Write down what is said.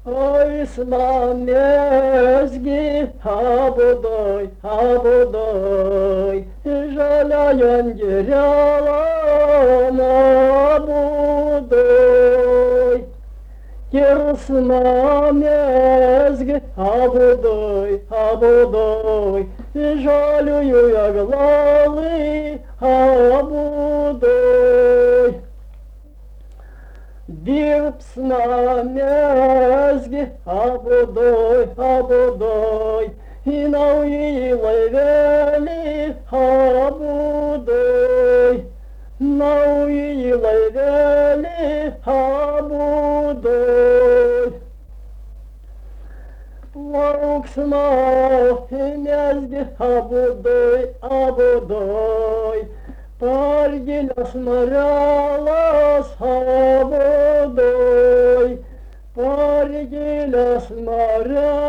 Ой, сланезги, абудой, жаляян дерялам абудой. Кирсмамезги, абудой, жалюю я глалы, абудой. Дирпснамезги, абудой, и науилай вели, абудой. Науилай вели, абудой. Лауксма, мезги, абудой, Паргиляс моралас, абудой, Паргиляс моралас.